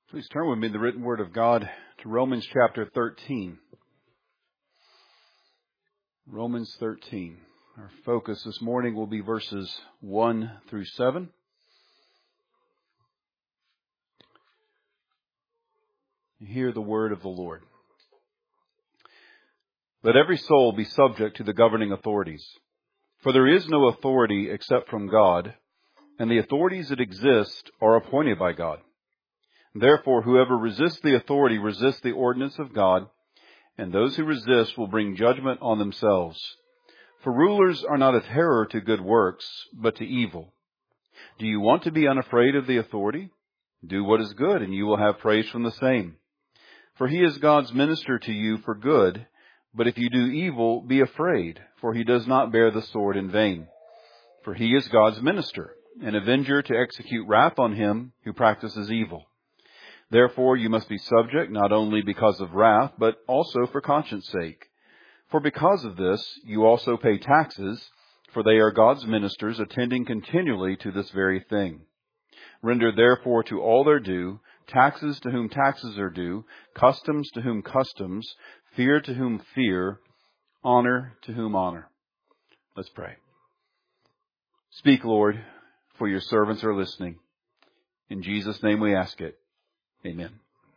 Please turn with me the written word of God to Romans chapter 13. Romans 13. Our focus this morning will be verses 1 through 7. Hear the word of the Lord. Let every soul be subject to the governing authorities, for there is no authority except from God, and the authorities that exist are appointed by God. Therefore, whoever resists the authority resists the ordinance of God, and those who resist will bring judgment on themselves. For rulers are not a terror to good works, but to evil. Do you want to be unafraid of the authority? Do what is good, and you will have praise from the same. For he is God's minister to you for good, but if you do evil, be afraid, for he does not bear the sword in vain. For he is God's minister, an avenger to execute wrath on him who practices evil. Therefore you must be subject not only because of wrath, but also for conscience sake. For because of this you also pay taxes, for they are God's ministers, attending continually to this very thing. Render therefore to all their due, taxes to whom taxes are due, customs to whom customs, fear to whom fear, honor to whom honor. Let's pray. Speak, Lord, for your servants are listening. In Jesus' name we ask it. Amen.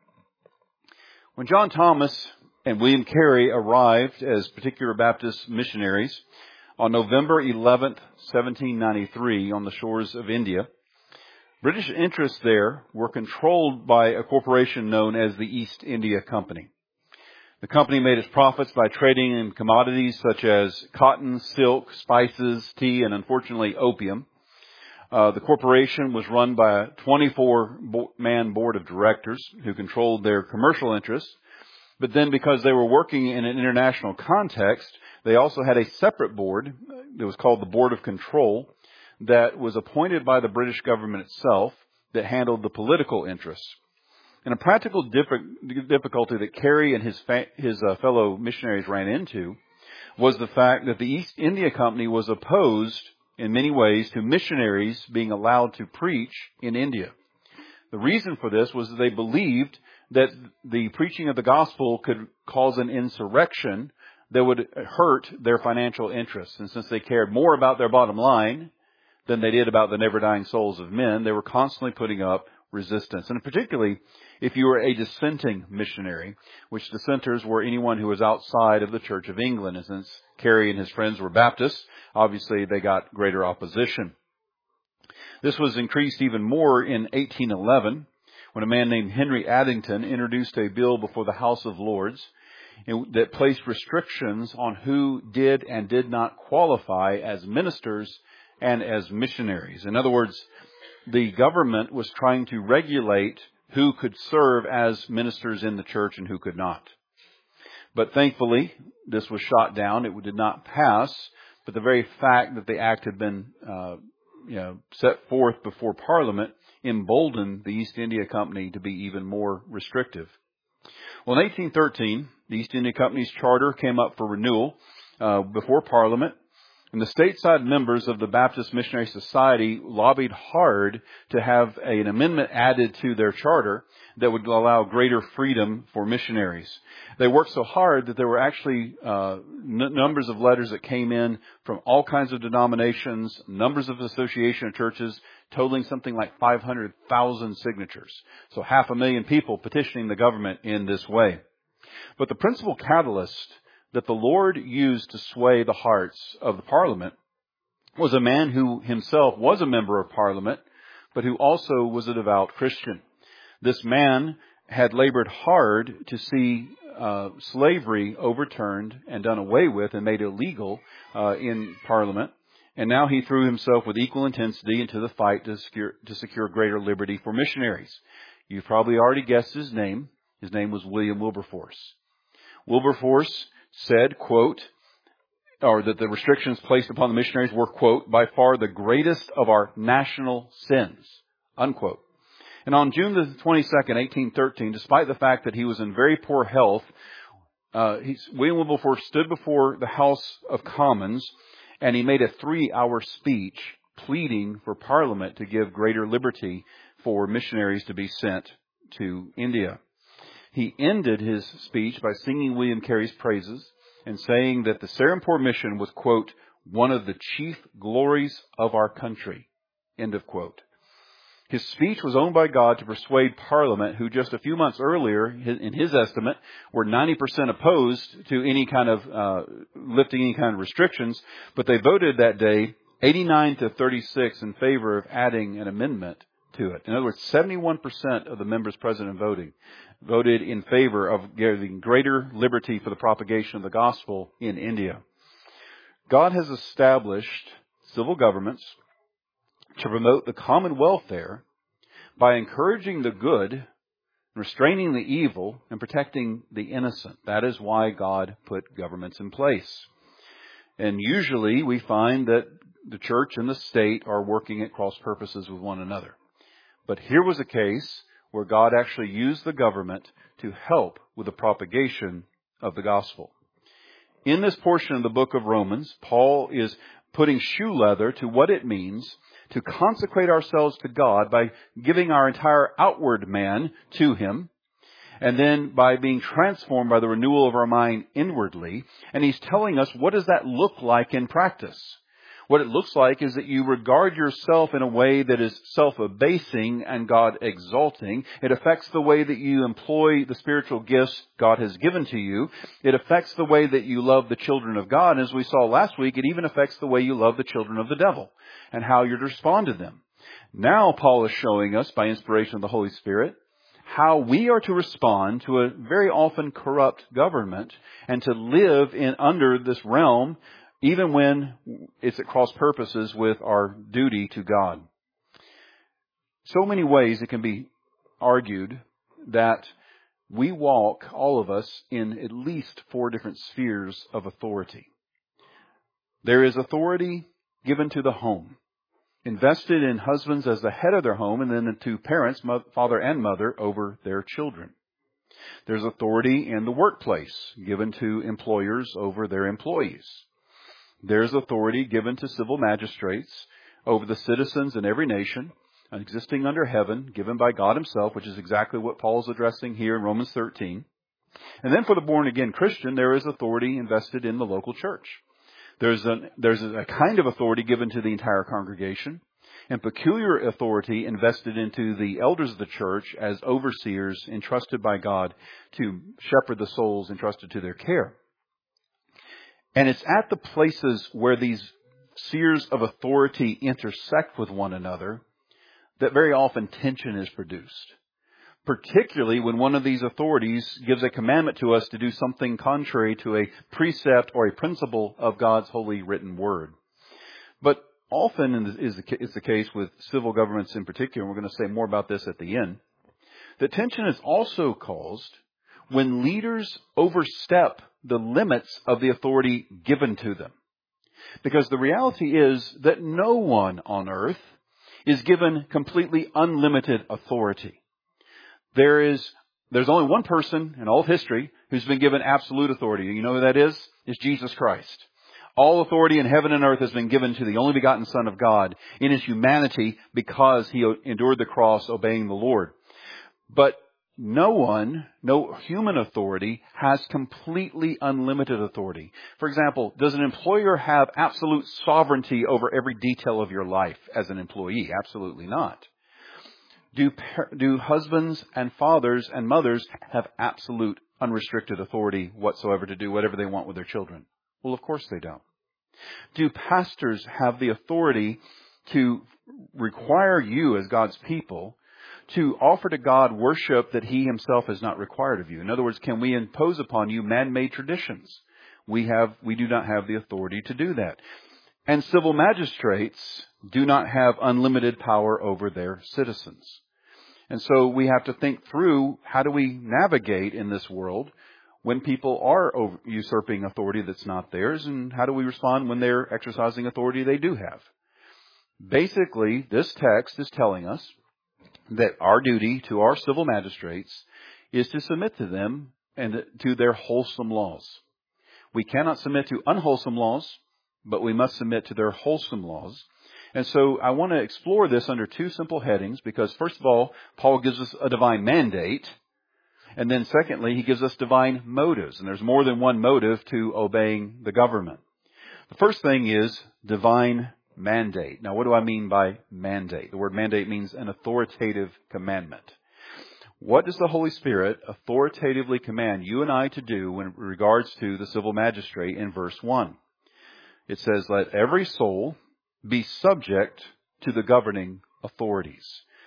When John Thomas and William Carey arrived as particular Baptist missionaries on November 11th, 1793 on the shores of India, British interests there were controlled by a corporation known as the East India Company. The company made its profits by trading in commodities such as cotton, silk, spices, tea, and unfortunately opium. The corporation was run by a 24-man board of directors who controlled their commercial interests. But then because they were working in an international context, they also had a separate board that was called the Board of Control that was appointed by the British government itself that handled the political interests. And a practical difficulty that Carey and his fellow missionaries ran into was the fact that the East India Company was opposed in many ways to missionaries being allowed to preach in India. The reason for this was that they believed that the preaching of the gospel could cause an insurrection that would hurt their financial interests. And since they cared more about their bottom line than they did about the never-dying souls of men, they were constantly putting up resistance. And particularly if you were a dissenting missionary, which dissenters were anyone who was outside of the Church of England. And since Carey and his friends were Baptists, obviously they got greater opposition. This was increased even more in 1811 when a man named Henry Addington introduced a bill before the House of Lords that placed restrictions on who did and did not qualify as ministers and as missionaries. In other words, the government was trying to regulate who could serve as ministers in the church and who could not. But thankfully, this was shot down. It did not pass. But the very fact that the act had been set forth before Parliament emboldened the East India Company to be even more restrictive. Well, in 1813, the East India Company's charter came up for renewal before Parliament. And the stateside members of the Baptist Missionary Society lobbied hard to have an amendment added to their charter that would allow greater freedom for missionaries. They worked so hard that there were actually numbers of letters that came in from all kinds of denominations, numbers of association of churches, totaling something like 500,000 signatures. So 500,000 people petitioning the government in this way. But the principal catalyst that the Lord used to sway the hearts of the Parliament was a man who himself was a member of Parliament, but who also was a devout Christian. This man had labored hard to see slavery overturned and done away with and made illegal in Parliament. And now he threw himself with equal intensity into the fight to secure greater liberty for missionaries. You've probably already guessed his name. His name was William Wilberforce. Wilberforce said, quote, or that the restrictions placed upon the missionaries were, quote, by far the greatest of our national sins, unquote. And on June the 22nd, 1813, despite the fact that he was in very poor health, William Wilberforce stood before the House of Commons and he made a 3-hour speech pleading for Parliament to give greater liberty for missionaries to be sent to India. He ended his speech by singing William Carey's praises and saying that the Serampore mission was, quote, one of the chief glories of our country, end of quote. His speech was owned by God to persuade Parliament, who just a few months earlier, in his estimate, were 90% opposed to any kind of lifting any kind of restrictions, but they voted that day 89 to 36 in favor of adding an amendment to it. In other words, 71% of the members present and voted in favor of giving greater liberty for the propagation of the gospel in India. God has established civil governments to promote the common welfare by encouraging the good, restraining the evil, and protecting the innocent. That is why God put governments in place. And usually we find that the church and the state are working at cross purposes with one another. But here was a case where God actually used the government to help with the propagation of the gospel. In this portion of the book of Romans, Paul is putting shoe leather to what it means to consecrate ourselves to God by giving our entire outward man to Him, and then by being transformed by the renewal of our mind inwardly. And he's telling us, what does that look like in practice? What it looks like is that you regard yourself in a way that is self-abasing and God-exalting. It affects the way that you employ the spiritual gifts God has given to you. It affects the way that you love the children of God. And as we saw last week, it even affects the way you love the children of the devil and how you're to respond to them. Now Paul is showing us, by inspiration of the Holy Spirit, how we are to respond to a very often corrupt government and to live under this realm even when it's at cross purposes with our duty to God. So many ways it can be argued that we walk, all of us, in at least 4 different spheres of authority. There is authority given to the home, invested in husbands as the head of their home, and then to parents, father and mother, over their children. There's authority in the workplace, given to employers over their employees. There's authority given to civil magistrates over the citizens in every nation, existing under heaven, given by God Himself, which is exactly what Paul's addressing here in Romans 13. And then for the born-again Christian, there is authority invested in the local church. There's a kind of authority given to the entire congregation, and peculiar authority invested into the elders of the church as overseers entrusted by God to shepherd the souls entrusted to their care. And it's at the places where these spheres of authority intersect with one another that very often tension is produced. Particularly when one of these authorities gives a commandment to us to do something contrary to a precept or a principle of God's holy written word. But often is the case with civil governments in particular, and we're going to say more about this at the end, that tension is also caused when leaders overstep the limits of the authority given to them. Because the reality is that no one on earth is given completely unlimited authority. There's only one person in all of history who's been given absolute authority. You know who that is? It's Jesus Christ. All authority in heaven and earth has been given to the only begotten Son of God in His humanity because He endured the cross obeying the Lord. But no human authority has completely unlimited authority. For example, does an employer have absolute sovereignty over every detail of your life as an employee? Absolutely not. Do husbands and fathers and mothers have absolute unrestricted authority whatsoever to do whatever they want with their children? Well, of course they don't. Do pastors have the authority to require you as God's people to offer to God worship that He Himself has not required of you? In other words, can we impose upon you man-made traditions? We do not have the authority to do that. And civil magistrates do not have unlimited power over their citizens. And so we have to think through, how do we navigate in this world when people are usurping authority that's not theirs, and how do we respond when they're exercising authority they do have? Basically, this text is telling us that our duty to our civil magistrates is to submit to them and to their wholesome laws. We cannot submit to unwholesome laws, but we must submit to their wholesome laws. And so I want to explore this under two simple headings because, first of all, Paul gives us a divine mandate. And then secondly, he gives us divine motives. And there's more than one motive to obeying the government. The first thing is divine mandate. Now, what do I mean by mandate? The word mandate means an authoritative commandment. What does the Holy Spirit authoritatively command you and I to do in regards to the civil magistrate in verse 1? It says, let every soul be subject to the governing authorities.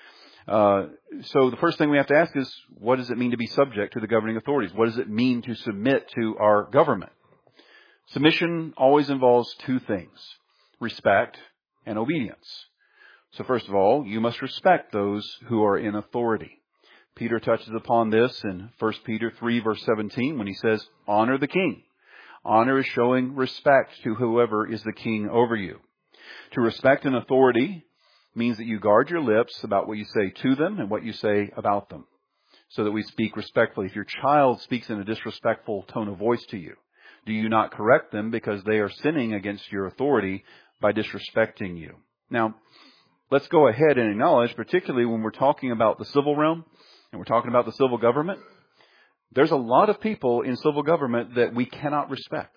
So the first thing we have to ask is, what does it mean to be subject to the governing authorities? What does it mean to submit to our government? Submission always involves two things, respect and obedience. So first of all, you must respect those who are in authority. Peter touches upon this in 1 Peter 3 verse 17 when he says, honor the king. Honor is showing respect to whoever is the king over you. To respect an authority means that you guard your lips about what you say to them and what you say about them, so that we speak respectfully. If your child speaks in a disrespectful tone of voice to you, do you not correct them because they are sinning against your authority by disrespecting you? Now, let's go ahead and acknowledge, particularly when we're talking about the civil realm and we're talking about the civil government, there's a lot of people in civil government that we cannot respect.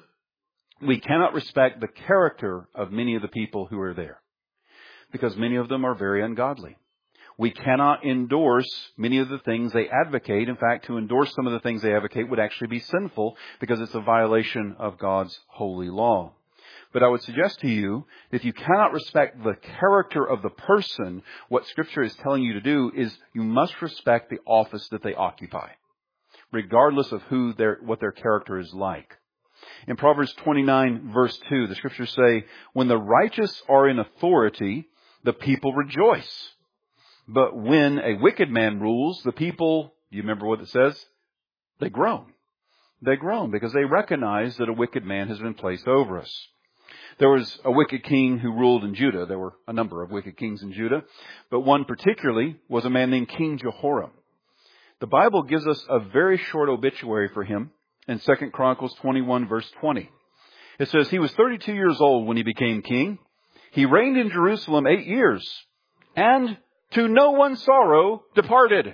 We cannot respect the character of many of the people who are there because many of them are very ungodly. We cannot endorse many of the things they advocate. In fact, to endorse some of the things they advocate would actually be sinful because it's a violation of God's holy law. But I would suggest to you, if you cannot respect the character of the person, what Scripture is telling you to do is you must respect the office that they occupy, regardless of what their character is like. In Proverbs 29 verse 2, the Scriptures say, when the righteous are in authority, the people rejoice. But when a wicked man rules, the people, do you remember what it says? They groan. They groan because they recognize that a wicked man has been placed over us. There was a wicked king who ruled in Judah. There were a number of wicked kings in Judah, but one particularly was a man named King Jehoram. The Bible gives us a very short obituary for him in 2 Chronicles 21 verse 20. It says, he was 32 years old when he became king. He reigned in Jerusalem 8 years, and to no one's sorrow departed.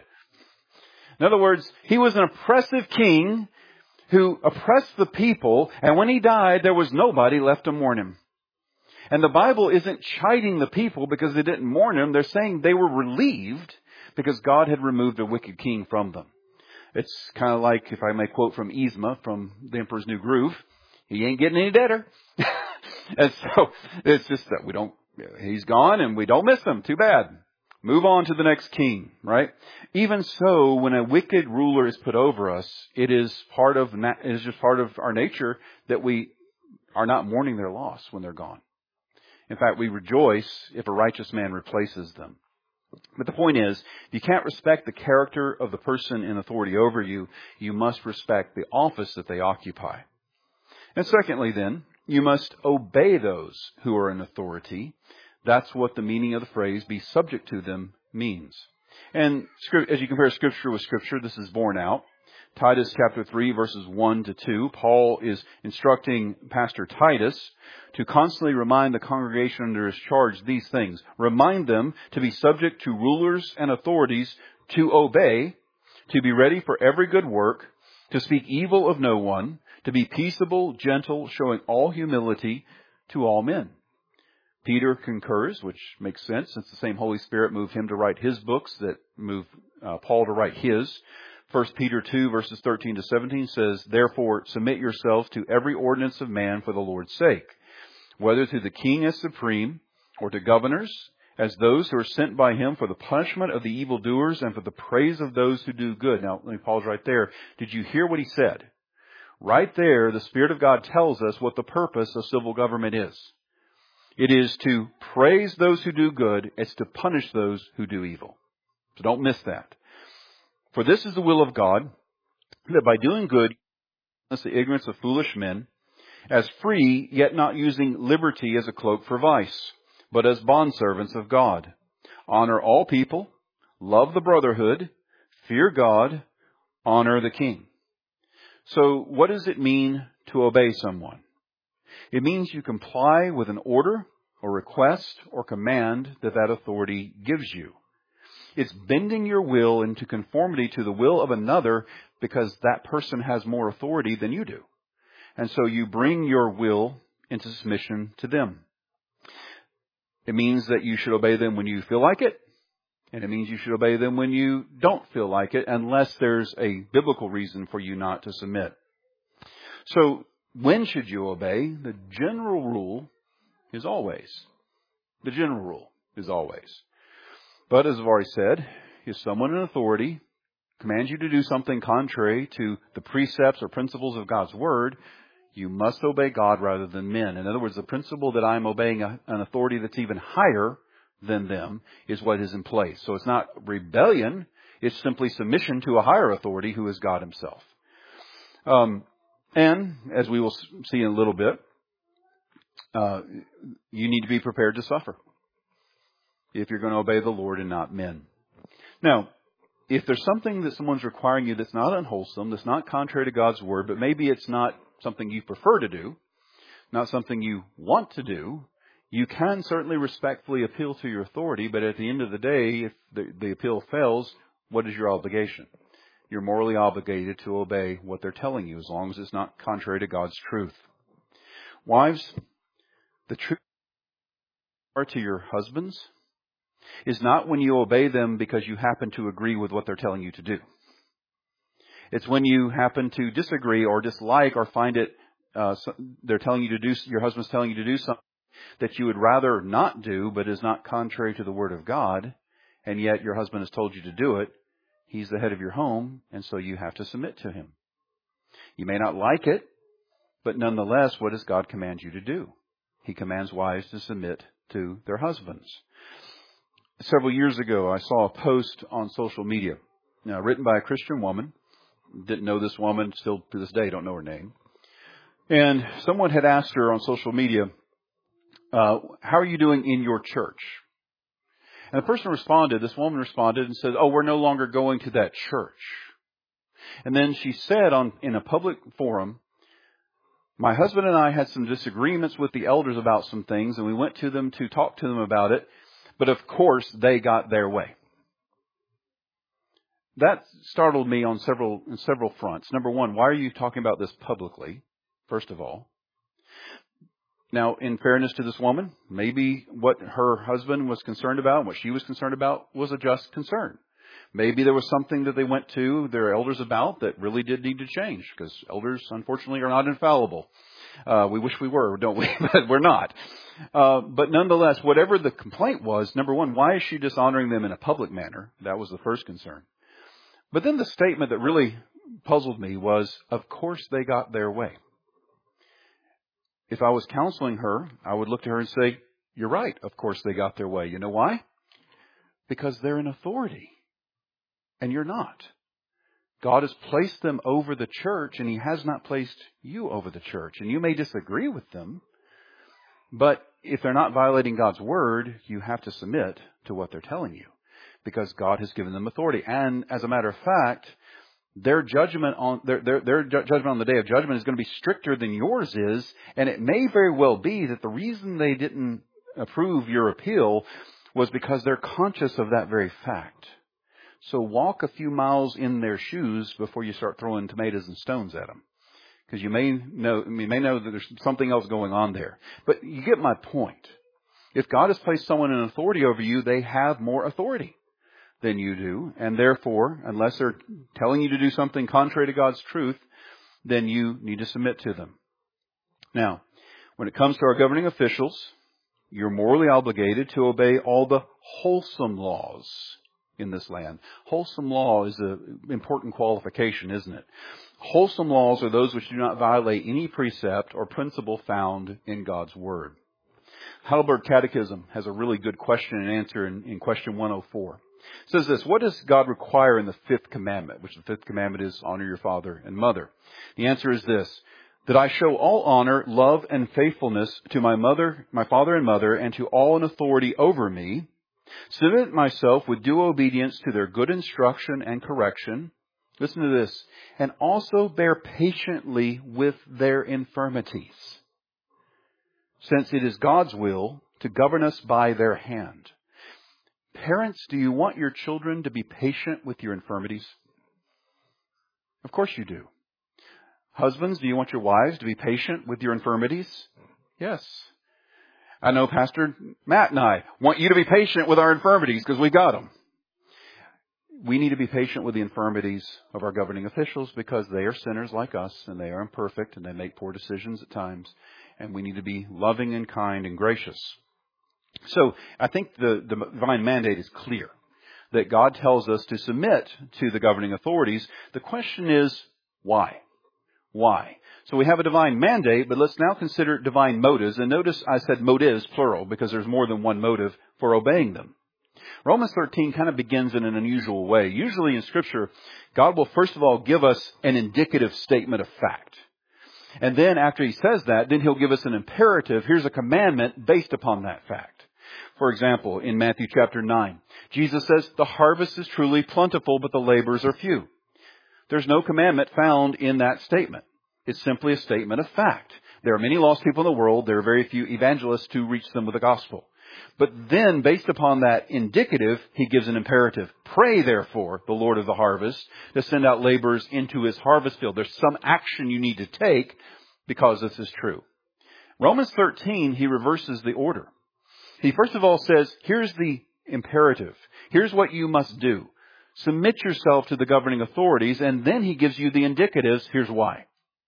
In other words, he was an oppressive king who oppressed the people, and when he died, there was nobody left to mourn him. And the Bible isn't chiding the people because they didn't mourn him. They're saying they were relieved because God had removed a wicked king from them. It's kind of like, if I may quote from Yzma from The Emperor's New Groove, he ain't getting any deader. And so it's just that he's gone and we don't miss him. Too bad. Move on to the next king, right? Even so, when a wicked ruler is put over us, it is just part of our nature that we are not mourning their loss when they're gone. In fact, we rejoice if a righteous man replaces them. But the point is, if you can't respect the character of the person in authority over you, you must respect the office that they occupy. And secondly, then, you must obey those who are in authority. That's what the meaning of the phrase, be subject to them, means. And as you compare Scripture with Scripture, this is borne out. Titus chapter 3, verses 1 to 2, Paul is instructing Pastor Titus to constantly remind the congregation under his charge these things. Remind them to be subject to rulers and authorities, to obey, to be ready for every good work, to speak evil of no one, to be peaceable, gentle, showing all humility to all men. Peter concurs, which makes sense since the same Holy Spirit moved him to write his books that moved Paul to write his. 1 Peter 2 verses 13 to 17 says, therefore submit yourselves to every ordinance of man for the Lord's sake, whether to the king as supreme or to governors, as those who are sent by him for the punishment of the evildoers and for the praise of those who do good. Now, let me pause right there. Did you hear what he said? Right there, the Spirit of God tells us what the purpose of civil government is. It is to praise those who do good. It's to punish those who do evil. So don't miss that. For this is the will of God, that by doing good, the ignorance of foolish men, as free, yet not using liberty as a cloak for vice, but as bondservants of God. Honor all people, love the brotherhood, fear God, honor the king. So what does it mean to obey someone? It means you comply with an order or request or command that that authority gives you. It's bending your will into conformity to the will of another because that person has more authority than you do. And so you bring your will into submission to them. It means that you should obey them when you feel like it, and it means you should obey them when you don't feel like it, unless there's a biblical reason for you not to submit. So when should you obey? The general rule is always. The general rule is always. But as I've already said, if someone in authority commands you to do something contrary to the precepts or principles of God's Word, you must obey God rather than men. In other words, the principle that I'm obeying an authority that's even higher than them is what is in place. So it's not rebellion. It's simply submission to a higher authority who is God Himself. And as we will see in a little bit, you need to be prepared to suffer if you're going to obey the Lord and not men. Now, if there's something that someone's requiring you that's not unwholesome, that's not contrary to God's Word, but maybe it's not something you prefer to do, not something you want to do, you can certainly respectfully appeal to your authority, but at the end of the day, if the appeal fails, what is your obligation? You're morally obligated to obey what they're telling you, as long as it's not contrary to God's truth. Wives, the truth to your husbands is not when you obey them because you happen to agree with what they're telling you to do. It's when you happen to disagree or dislike or find it, they're telling you to do, your husband's telling you to do something that you would rather not do, but is not contrary to the Word of God, and yet your husband has told you to do it. He's the head of your home, and so you have to submit to him. You may not like it, but nonetheless, what does God command you to do? He commands wives to submit to their husbands. Several years ago, I saw a post on social media, written by a Christian woman. Didn't know this woman, still to this day don't know her name. And someone had asked her on social media, how are you doing in your church? And the person responded, this woman responded and said, oh, we're no longer going to that church. And then she said in a public forum, my husband and I had some disagreements with the elders about some things, and we went to them to talk to them about it. But of course, they got their way. That startled me on several fronts. Number one, why are you talking about this publicly, first of all? Now, in fairness to this woman, maybe what her husband was concerned about, what she was concerned about, was a just concern. Maybe there was something that they went to their elders about that really did need to change, because elders, unfortunately, are not infallible. We wish we were, don't we? But we're not. But nonetheless, whatever the complaint was, number one, why is she dishonoring them in a public manner? That was the first concern. But then the statement that really puzzled me was, of course they got their way. If I was counseling her, I would look to her and say, you're right, of course they got their way. You know why? Because they're in authority. And you're not. God has placed them over the church, and He has not placed you over the church. And you may disagree with them, but if they're not violating God's Word, you have to submit to what they're telling you, because God has given them authority. And as a matter of fact, their judgment on their judgment on the day of judgment is going to be stricter than yours is, and it may very well be that the reason they didn't approve your appeal was because they're conscious of that very fact. So walk a few miles in their shoes before you start throwing tomatoes and stones at them, because you may know that there's something else going on there. But you get my point. If God has placed someone in authority over you, they have more authority than you do. And therefore, unless they're telling you to do something contrary to God's truth, then you need to submit to them. Now, when it comes to our governing officials, you're morally obligated to obey all the wholesome laws in this land. Wholesome law is an important qualification, isn't it? Wholesome laws are those which do not violate any precept or principle found in God's Word. Heidelberg Catechism has a really good question and answer in question 104. It says this: what does God require in the fifth commandment? Which the fifth commandment is honor your father and mother. The answer is this: that I show all honor, love, and faithfulness to my father and mother, and to all in authority over me, submit myself with due obedience to their good instruction and correction. Listen to this: and also bear patiently with their infirmities, since it is God's will to govern us by their hand. Parents, do you want your children to be patient with your infirmities? Of course you do. Husbands, do you want your wives to be patient with your infirmities? Yes. I know Pastor Matt and I want you to be patient with our infirmities because we got them. We need to be patient with the infirmities of our governing officials because they are sinners like us and they are imperfect and they make poor decisions at times. And we need to be loving and kind and gracious. So I think the divine mandate is clear that God tells us to submit to the governing authorities. The question is, why? Why? So we have a divine mandate, but let's now consider divine motives. And notice I said motives, plural, because there's more than one motive for obeying them. Romans 13 kind of begins in an unusual way. Usually in Scripture, God will first of all give us an indicative statement of fact. And then after He says that, then He'll give us an imperative. Here's a commandment based upon that fact. For example, in Matthew chapter 9, Jesus says, the harvest is truly plentiful, but the laborers are few. There's no commandment found in that statement. It's simply a statement of fact. There are many lost people in the world. There are very few evangelists to reach them with the gospel. But then, based upon that indicative, He gives an imperative. Pray, therefore, the Lord of the harvest, to send out laborers into His harvest field. There's some action you need to take because this is true. Romans 13, he reverses the order. He first of all says, here's the imperative. Here's what you must do. Submit yourself to the governing authorities, and then he gives you the indicatives. Here's why.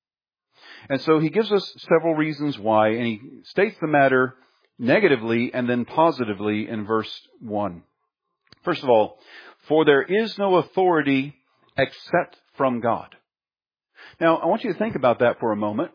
And so he gives us several reasons why, and he states the matter negatively and then positively in verse 1. First of all, for there is no authority except from God. Now, I want you to think about that for a moment.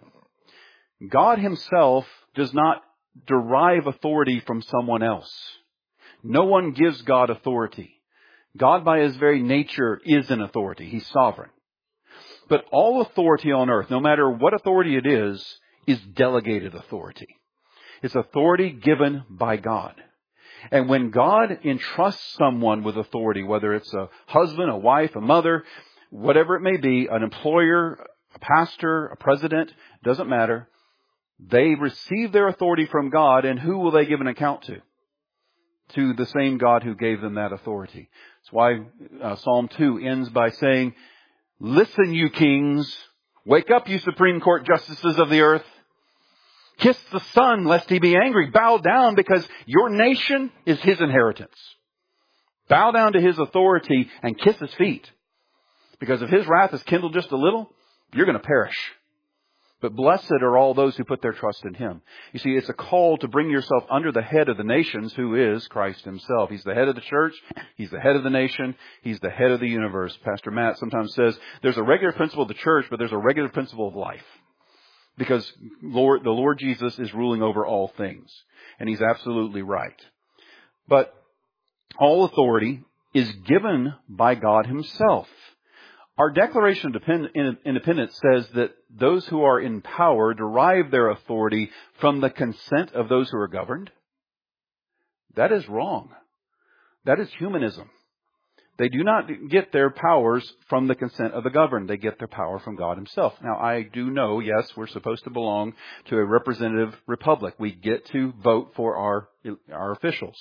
God Himself does not derive authority from someone else. No one gives God authority. God, by His very nature, is an authority. He's sovereign. But all authority on earth, no matter what authority it is delegated authority. It's authority given by God. And when God entrusts someone with authority, whether it's a husband, a wife, a mother, whatever it may be, an employer, a pastor, a president, doesn't matter. They receive their authority from God, and who will they give an account to? To the same God who gave them that authority. That's why Psalm 2 ends by saying, listen, you kings. Wake up, you Supreme Court justices of the earth. Kiss the Son, lest He be angry. Bow down, because your nation is His inheritance. Bow down to His authority and kiss His feet. Because if His wrath is kindled just a little, you're going to perish. But blessed are all those who put their trust in Him. You see, it's a call to bring yourself under the head of the nations, who is Christ Himself. He's the head of the church. He's the head of the nation. He's the head of the universe. Pastor Matt sometimes says there's a regular principle of the church, but there's a regular principle of life. Because the Lord Jesus is ruling over all things. And He's absolutely right. But all authority is given by God Himself. Our Declaration of Independence says that those who are in power derive their authority from the consent of those who are governed. That is wrong. That is humanism. They do not get their powers from the consent of the governed. They get their power from God Himself. Now, I do know, yes, we're supposed to belong to a representative republic. We get to vote for our officials.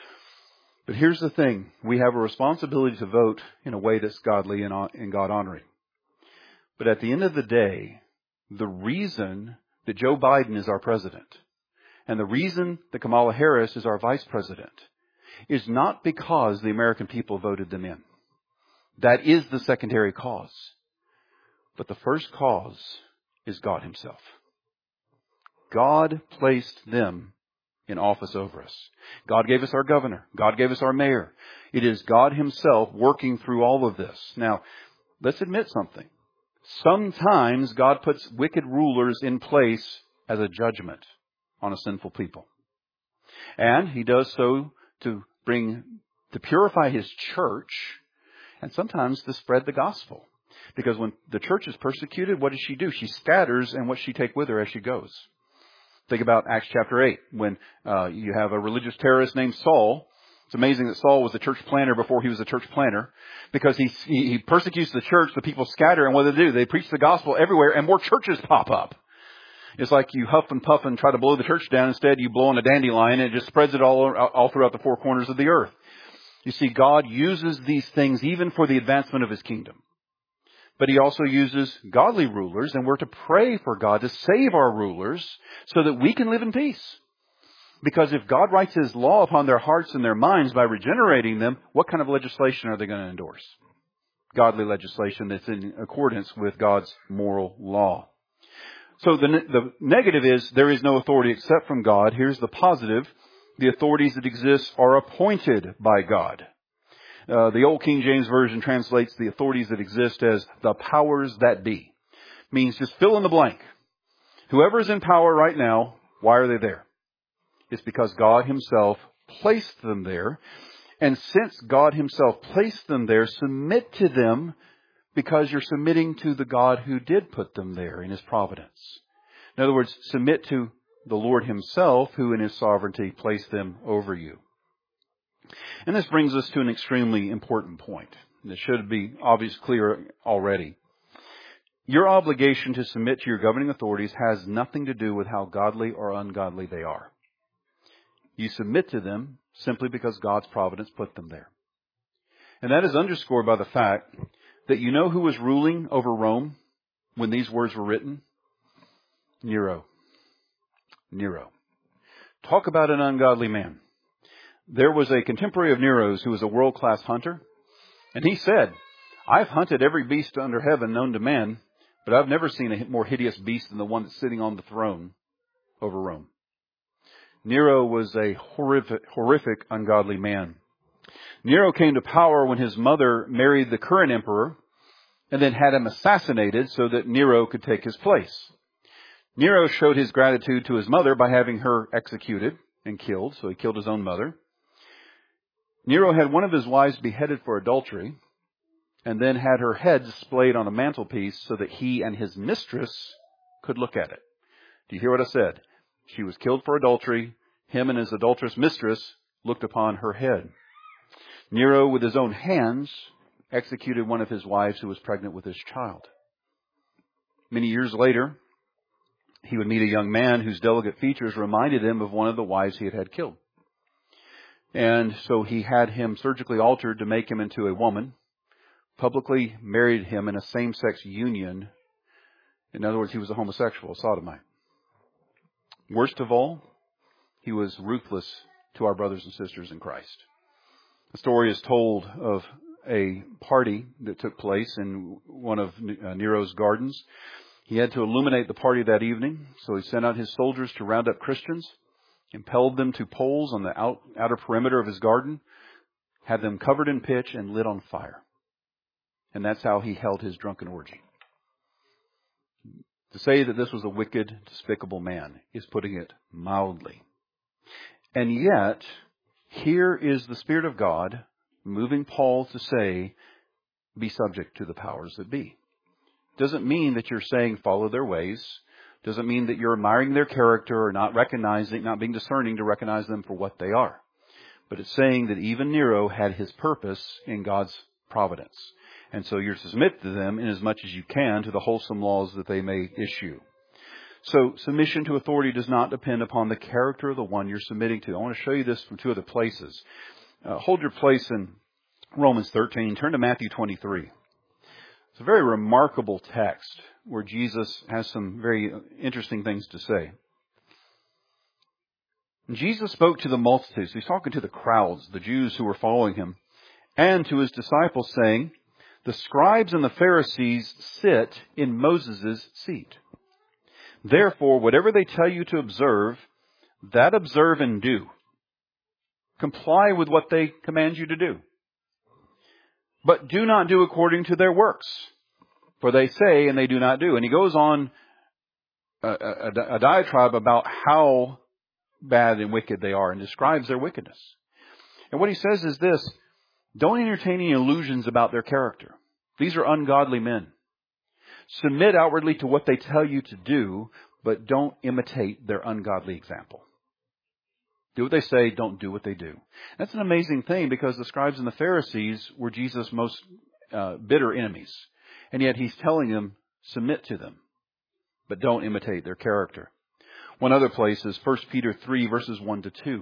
But here's the thing. We have a responsibility to vote in a way that's godly and God-honoring. But at the end of the day, the reason that Joe Biden is our president and the reason that Kamala Harris is our vice president is not because the American people voted them in. That is the secondary cause. But the first cause is God Himself. God placed them in office over us. God gave us our governor. God gave us our mayor. It is God Himself working through all of this. Now, let's admit something. Sometimes God puts wicked rulers in place as a judgment on a sinful people. And He does so to purify His church and sometimes to spread the gospel. Because when the church is persecuted, what does she do? She scatters, and what she take with her as she goes. Think about Acts chapter 8, when you have a religious terrorist named Saul. It's amazing that Saul was a church planter before he was a church planter, because he persecutes the church, the people scatter, and what do? They preach the gospel everywhere, and more churches pop up. It's like you huff and puff and try to blow the church down. Instead, you blow on a dandelion and it just spreads it all throughout the four corners of the earth. You see, God uses these things even for the advancement of His kingdom. But He also uses godly rulers, and we're to pray for God to save our rulers so that we can live in peace. Because if God writes His law upon their hearts and their minds by regenerating them, what kind of legislation are they going to endorse? Godly legislation that's in accordance with God's moral law. So the negative is there is no authority except from God. Here's the positive. The authorities that exist are appointed by God. The old King James Version translates the authorities that exist as the powers that be. Means just fill in the blank. Whoever is in power right now, why are they there? It's because God Himself placed them there. And since God Himself placed them there, submit to them because you're submitting to the God who did put them there in His providence. In other words, submit to the Lord Himself who in His sovereignty placed them over you. And this brings us to an extremely important point. This should be obviously clear already. Your obligation to submit to your governing authorities has nothing to do with how godly or ungodly they are. You submit to them simply because God's providence put them there. And that is underscored by the fact that you know who was ruling over Rome when these words were written? Nero. Nero. Talk about an ungodly man. There was a contemporary of Nero's who was a world-class hunter. And he said, I've hunted every beast under heaven known to man, but I've never seen a more hideous beast than the one that's sitting on the throne over Rome. Nero was a horrific, ungodly man. Nero came to power when his mother married the current emperor and then had him assassinated so that Nero could take his place. Nero showed his gratitude to his mother by having her executed and killed, so he killed his own mother. Nero had one of his wives beheaded for adultery and then had her head displayed on a mantelpiece so that he and his mistress could look at it. Do you hear what I said? She was killed for adultery. Him and his adulterous mistress looked upon her head. Nero, with his own hands, executed one of his wives who was pregnant with his child. Many years later, he would meet a young man whose delicate features reminded him of one of the wives he had killed. And so he had him surgically altered to make him into a woman, publicly married him in a same-sex union. In other words, he was a homosexual, a sodomite. Worst of all, he was ruthless to our brothers and sisters in Christ. The story is told of a party that took place in one of Nero's gardens. He had to illuminate the party that evening, so he sent out his soldiers to round up Christians, impelled them to poles on the outer perimeter of his garden, had them covered in pitch and lit on fire. And that's how he held his drunken orgy. To say that this was a wicked, despicable man is putting it mildly. And yet, here is the Spirit of God moving Paul to say, be subject to the powers that be. Doesn't mean that you're saying follow their ways. Doesn't mean that you're admiring their character or not being discerning to recognize them for what they are. But it's saying that even Nero had his purpose in God's providence. And so you're to submit to them in as much as you can to the wholesome laws that they may issue. So submission to authority does not depend upon the character of the one you're submitting to. I want to show you this from two other places. Hold your place in Romans 13. Turn to Matthew 23. It's a very remarkable text where Jesus has some very interesting things to say. Jesus spoke to the multitudes. He's talking to the crowds, the Jews who were following him, and to his disciples saying, the scribes and the Pharisees sit in Moses' seat. Therefore, whatever they tell you to observe, that observe and do. Comply with what they command you to do. But do not do according to their works, for they say and they do not do. And he goes on a diatribe about how bad and wicked they are and describes their wickedness. And what he says is this: don't entertain any illusions about their character. These are ungodly men. Submit outwardly to what they tell you to do, but don't imitate their ungodly example. Do what they say, don't do what they do. That's an amazing thing, because the scribes and the Pharisees were Jesus' most bitter enemies. And yet he's telling them, submit to them. but don't imitate their character. One other place is 1 Peter 3, verses 1 to 2.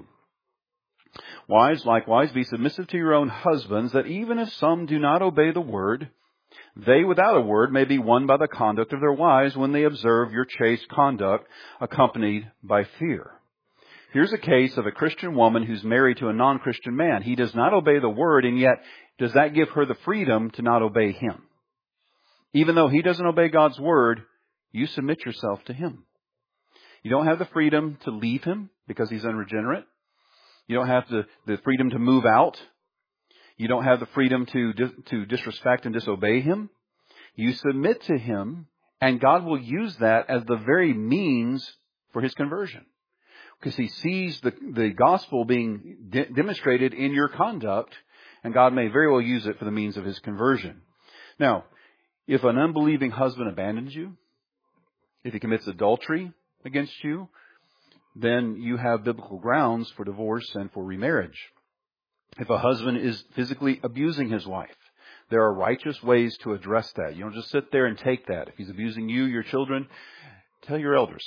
Wives, likewise, be submissive to your own husbands, that even if some do not obey the word, they without a word may be won by the conduct of their wives when they observe your chaste conduct accompanied by fear. Here's a case of a Christian woman who's married to a non-Christian man. He does not obey the word, and yet does that give her the freedom to not obey him? Even though he doesn't obey God's word, you submit yourself to him. You don't have the freedom to leave him because he's unregenerate. You don't have the freedom to move out. You don't have the freedom to disrespect and disobey him. You submit to him, and God will use that as the very means for his conversion. Because he sees the gospel being demonstrated in your conduct, and God may very well use it for the means of his conversion. Now, if an unbelieving husband abandons you, if he commits adultery against you, then you have biblical grounds for divorce and for remarriage. If a husband is physically abusing his wife, there are righteous ways to address that. You don't just sit there and take that. If he's abusing you, your children, tell your elders.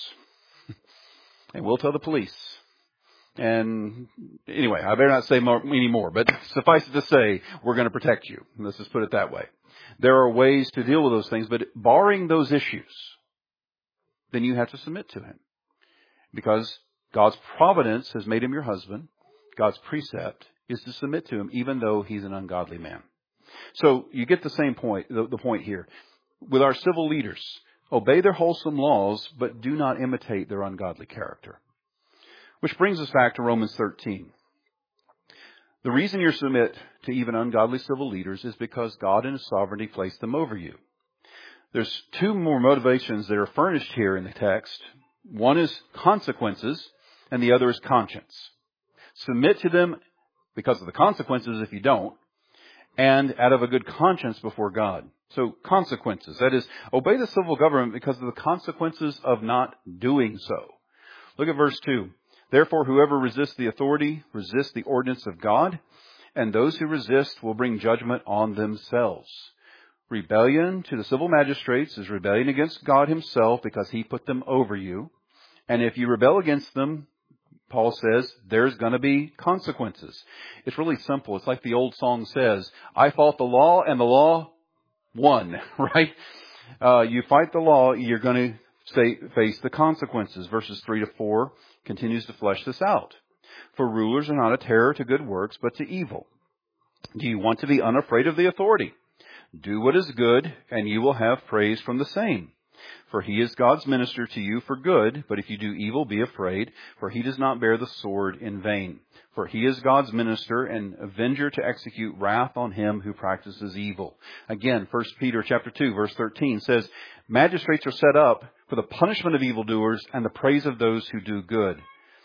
And we'll tell the police. And anyway, I better not say any more, but suffice it to say, we're going to protect you. Let's just put it that way. There are ways to deal with those things, but barring those issues, then you have to submit to him. Because God's providence has made him your husband. God's precept is to submit to him, even though he's an ungodly man. So you get the same point, the point here. With our civil leaders, obey their wholesome laws, but do not imitate their ungodly character. Which brings us back to Romans 13. The reason you submit to even ungodly civil leaders is because God in his sovereignty placed them over you. There's two more motivations that are furnished here in the text. One is consequences, and the other is conscience. Submit to them because of the consequences if you don't, and out of a good conscience before God. So consequences, that is, obey the civil government because of the consequences of not doing so. Look at verse 2. Therefore, whoever resists the authority resists the ordinance of God, and those who resist will bring judgment on themselves. Rebellion to the civil magistrates is rebellion against God himself because he put them over you. And if you rebel against them, Paul says, there's going to be consequences. It's really simple. It's like the old song says, I fought the law and the law won, right? You fight the law, you're going to face the consequences. Verses 3 to 4 continues to flesh this out. For rulers are not a terror to good works, but to evil. Do you want to be unafraid of the authority? Do what is good, and you will have praise from the same. For he is God's minister to you for good, but if you do evil, be afraid, for he does not bear the sword in vain. For he is God's minister and avenger to execute wrath on him who practices evil. Again, 1 Peter chapter 2, verse 13 says, magistrates are set up for the punishment of evildoers and the praise of those who do good.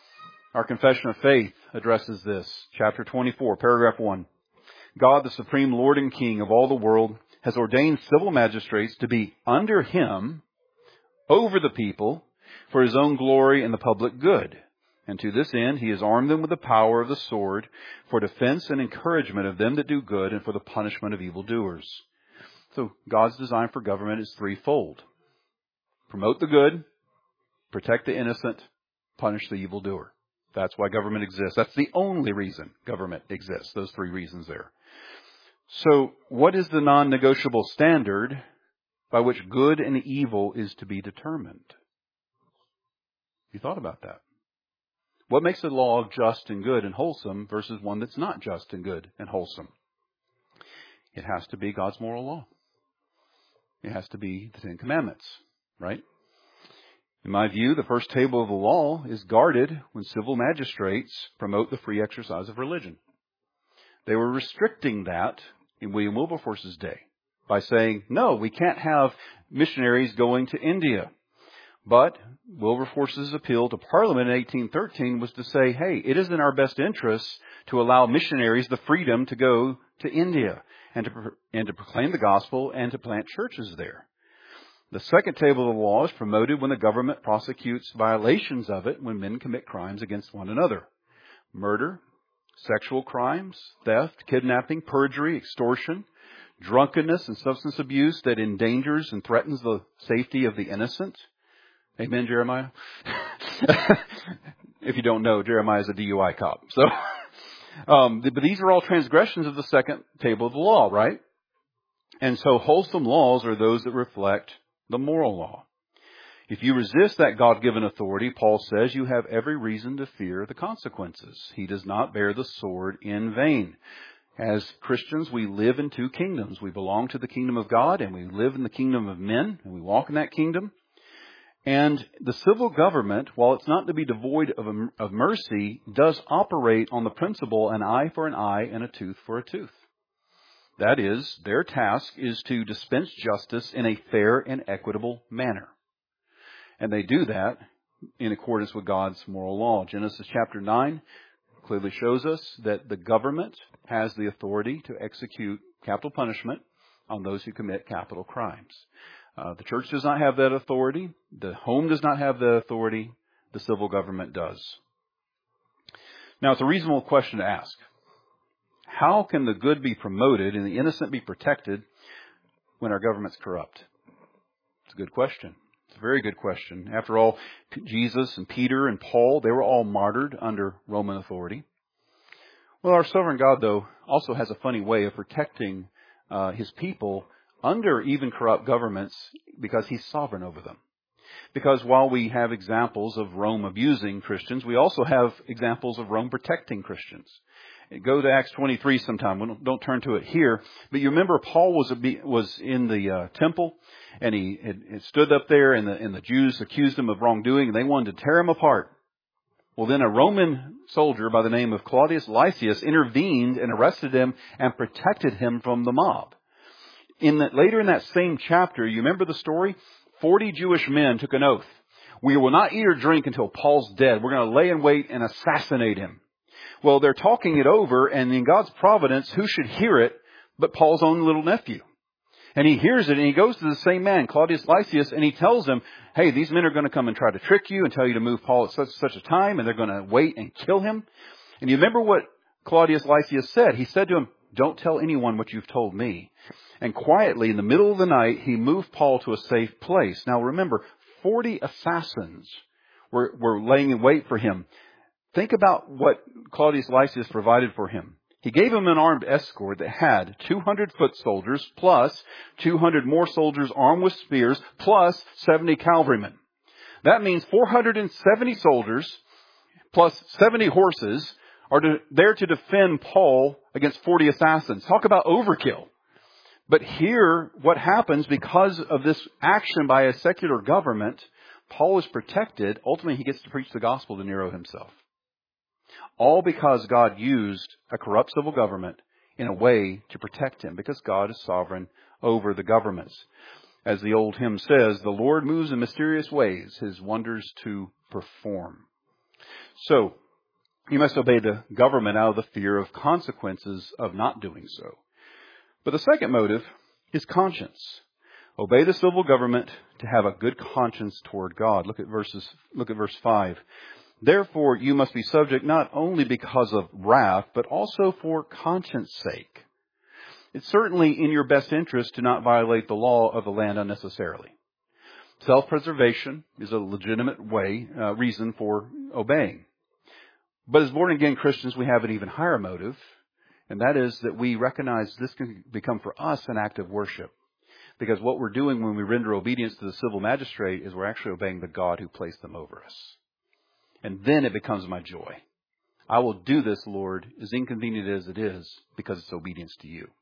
Our confession of faith addresses this. Chapter 24, paragraph 1. God, the supreme Lord and King of all the world, has ordained civil magistrates to be under him, over the people, for his own glory and the public good. And to this end, he has armed them with the power of the sword for defense and encouragement of them that do good and for the punishment of evildoers. So God's design for government is threefold. Promote the good, protect the innocent, punish the evildoer. That's why government exists. That's the only reason government exists, those three reasons there. So what is the non-negotiable standard by which good and evil is to be determined? You thought about that? What makes a law just and good and wholesome versus one that's not just and good and wholesome? It has to be God's moral law. It has to be the Ten Commandments, right? In my view, the first table of the law is guarded when civil magistrates promote the free exercise of religion. They were restricting that in William Wilberforce's day by saying, no, we can't have missionaries going to India. But Wilberforce's appeal to Parliament in 1813 was to say, hey, it is in our best interest to allow missionaries the freedom to go to India and to proclaim the gospel and to plant churches there. The second table of the law is promoted when the government prosecutes violations of it when men commit crimes against one another. Murder, sexual crimes, theft, kidnapping, perjury, extortion, drunkenness, and substance abuse that endangers and threatens the safety of the innocent. Amen, Jeremiah? If you don't know, Jeremiah is a DUI cop. So, but these are all transgressions of the second table of the law, right? And so wholesome laws are those that reflect the moral law. If you resist that God-given authority, Paul says, you have every reason to fear the consequences. He does not bear the sword in vain. As Christians, we live in two kingdoms. We belong to the kingdom of God, and we live in the kingdom of men, and we walk in that kingdom. And the civil government, while it's not to be devoid of mercy, does operate on the principle an eye for an eye and a tooth for a tooth. That is, their task is to dispense justice in a fair and equitable manner. And they do that in accordance with God's moral law. Genesis chapter 9 clearly shows us that the government has the authority to execute capital punishment on those who commit capital crimes. The church does not have that authority. The home does not have the authority. The civil government does. Now, it's a reasonable question to ask. How can the good be promoted and the innocent be protected when our government's corrupt? It's a good question. It's a very good question. After all, Jesus and Peter and Paul, they were all martyred under Roman authority. Well, our sovereign God, though, also has a funny way of protecting His people under even corrupt governments because He's sovereign over them. Because while we have examples of Rome abusing Christians, we also have examples of Rome protecting Christians. Go to Acts 23 sometime. We don't turn to it here. But you remember Paul was in the temple, and he had stood up there, and the Jews accused him of wrongdoing, and they wanted to tear him apart. Well, then a Roman soldier by the name of Claudius Lysias intervened and arrested him and protected him from the mob. Later in that same chapter, you remember the story? 40 Jewish men took an oath. We will not eat or drink until Paul's dead. We're going to lay in wait and assassinate him. Well, they're talking it over, and in God's providence, who should hear it but Paul's own little nephew? And he hears it, and he goes to the same man, Claudius Lysias, and he tells him, hey, these men are going to come and try to trick you and tell you to move Paul at such a time, and they're going to wait and kill him. And you remember what Claudius Lysias said? He said to him, don't tell anyone what you've told me. And quietly, in the middle of the night, he moved Paul to a safe place. Now remember, 40 assassins were laying in wait for him. Think about what Claudius Lysias provided for him. He gave him an armed escort that had 200 foot soldiers plus 200 more soldiers armed with spears plus 70 cavalrymen. That means 470 soldiers plus 70 horses are there to defend Paul against 40 assassins. Talk about overkill. But here, what happens because of this action by a secular government, Paul is protected. Ultimately, he gets to preach the gospel to Nero himself. All because God used a corrupt civil government in a way to protect him, because God is sovereign over the governments. As the old hymn says, the Lord moves in mysterious ways, His wonders to perform. So, you must obey the government out of the fear of consequences of not doing so. But the second motive is conscience. Obey the civil government to have a good conscience toward God. Look at verse 5. Therefore, you must be subject not only because of wrath, but also for conscience sake. It's certainly in your best interest to not violate the law of the land unnecessarily. Self-preservation is a legitimate reason for obeying. But as born-again Christians, we have an even higher motive, and that is that we recognize this can become for us an act of worship. Because what we're doing when we render obedience to the civil magistrate is we're actually obeying the God who placed them over us. And then it becomes my joy. I will do this, Lord, as inconvenient as it is, because it's obedience to you.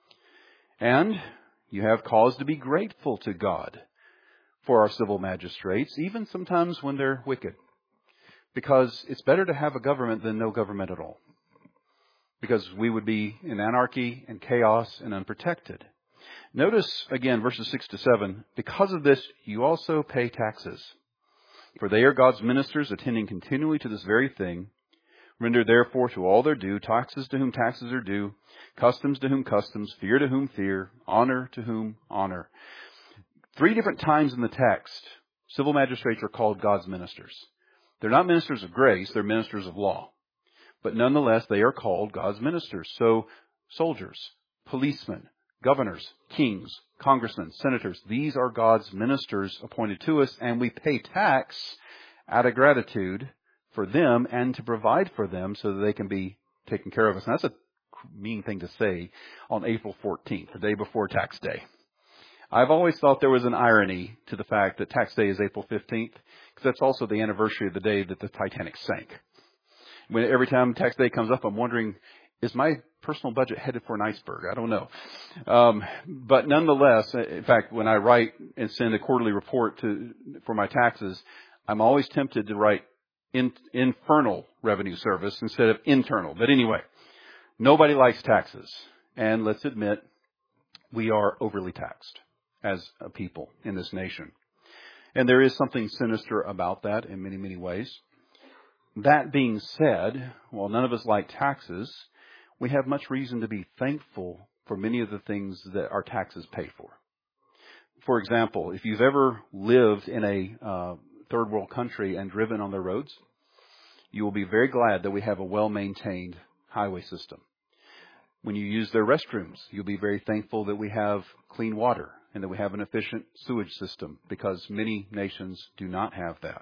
And you have cause to be grateful to God for our civil magistrates, even sometimes when they're wicked. Because it's better to have a government than no government at all. Because we would be in anarchy and chaos and unprotected. Notice, again, verses 6 to 7, because of this, you also pay taxes. For they are God's ministers, attending continually to this very thing. Render therefore to all their due, taxes to whom taxes are due, customs to whom customs, fear to whom fear, honor to whom honor. 3 different times in the text, civil magistrates are called God's ministers. They're not ministers of grace, they're ministers of law. But nonetheless, they are called God's ministers. So, soldiers, policemen, governors, kings, congressmen, senators. These are God's ministers appointed to us, and we pay tax out of gratitude for them and to provide for them so that they can be taken care of us. And that's a mean thing to say on April 14th, the day before tax day. I've always thought there was an irony to the fact that tax day is April 15th, because that's also the anniversary of the day that the Titanic sank. When every time tax day comes up, I'm wondering, is my personal budget headed for an iceberg? I don't know. But nonetheless, in fact, when I write and send a quarterly report for my taxes, I'm always tempted to write infernal revenue service instead of internal. But anyway, nobody likes taxes. And let's admit, we are overly taxed as a people in this nation. And there is something sinister about that in many, many ways. That being said, while none of us like taxes, we have much reason to be thankful for many of the things that our taxes pay for. For example, if you've ever lived in a third world country and driven on their roads, you will be very glad that we have a well-maintained highway system. When you use their restrooms, you'll be very thankful that we have clean water and that we have an efficient sewage system, because many nations do not have that.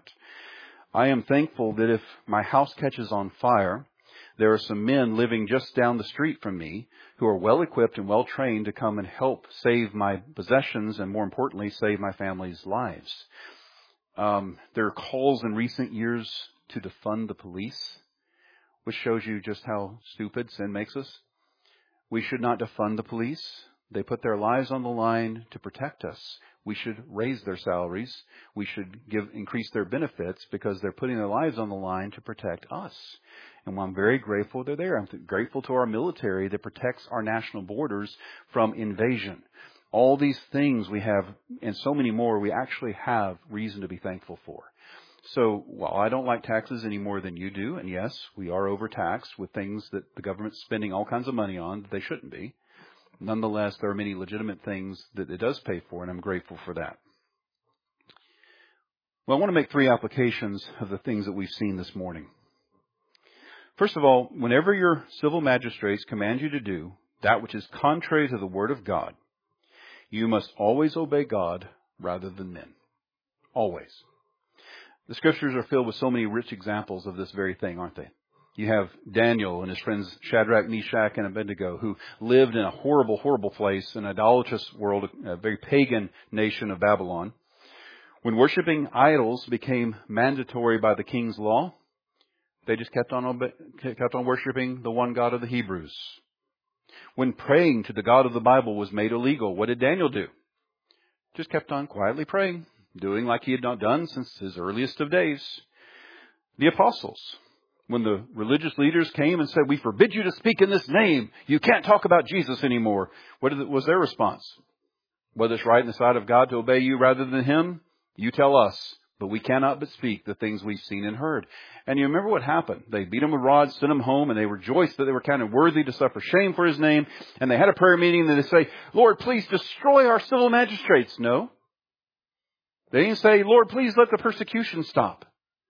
I am thankful that if my house catches on fire, there are some men living just down the street from me who are well equipped and well trained to come and help save my possessions and, more importantly, save my family's lives. There are calls in recent years to defund the police, which shows you just how stupid sin makes us. We should not defund the police. They put their lives on the line to protect us. We should raise their salaries. We should increase their benefits, because they're putting their lives on the line to protect us. And I'm very grateful they're there. I'm grateful to our military that protects our national borders from invasion. All these things we have, and so many more, we actually have reason to be thankful for. So while I don't like taxes any more than you do, and yes, we are overtaxed with things that the government's spending all kinds of money on that they shouldn't be, nonetheless, there are many legitimate things that it does pay for, and I'm grateful for that. Well, I want to make 3 applications of the things that we've seen this morning. First of all, whenever your civil magistrates command you to do that which is contrary to the Word of God, you must always obey God rather than men. Always. The Scriptures are filled with so many rich examples of this very thing, aren't they? You have Daniel and his friends Shadrach, Meshach, and Abednego, who lived in a horrible, horrible place, an idolatrous world, a very pagan nation of Babylon. When worshiping idols became mandatory by the king's law, they just kept on worshiping the one God of the Hebrews. When praying to the God of the Bible was made illegal, what did Daniel do? Just kept on quietly praying, doing like he had not done since his earliest of days. The apostles, when the religious leaders came and said, "We forbid you to speak in this name. You can't talk about Jesus anymore," what was their response? Whether it's right in the sight of God to obey you rather than him, you tell us. But we cannot but speak the things we've seen and heard. And you remember what happened. They beat them with rods, sent them home, and they rejoiced that they were counted worthy to suffer shame for his name. And they had a prayer meeting, and they say, "Lord, please destroy our civil magistrates." No. They didn't say, "Lord, please let the persecution stop."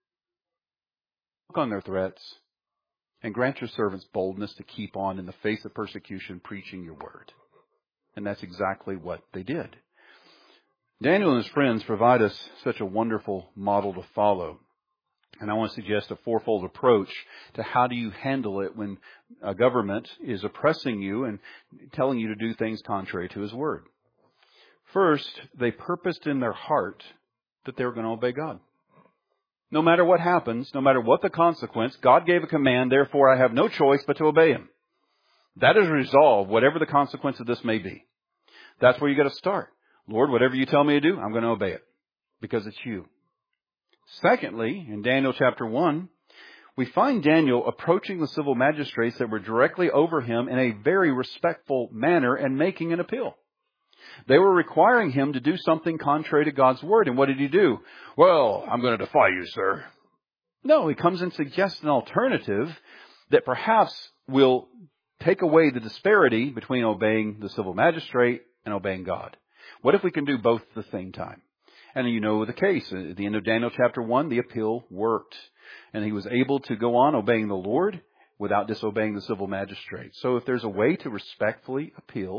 Look on their threats and grant your servants boldness to keep on in the face of persecution preaching your word. And that's exactly what they did. Daniel and his friends provide us such a wonderful model to follow. And I want to suggest a 4-fold approach to how do you handle it when a government is oppressing you and telling you to do things contrary to his word. First, they purposed in their heart that they were going to obey God. No matter what happens, no matter what the consequence, God gave a command, therefore I have no choice but to obey him. That is resolve, whatever the consequence of this may be. That's where you got to start. Lord, whatever you tell me to do, I'm going to obey it because it's you. Secondly, in Daniel chapter 1, we find Daniel approaching the civil magistrates that were directly over him in a very respectful manner and making an appeal. They were requiring him to do something contrary to God's word. And what did he do? "Well, I'm going to defy you, sir." No, he comes and suggests an alternative that perhaps will take away the disparity between obeying the civil magistrate and obeying God. What if we can do both at the same time? And you know the case. At the end of Daniel chapter 1, the appeal worked. And he was able to go on obeying the Lord without disobeying the civil magistrate. So if there's a way to respectfully appeal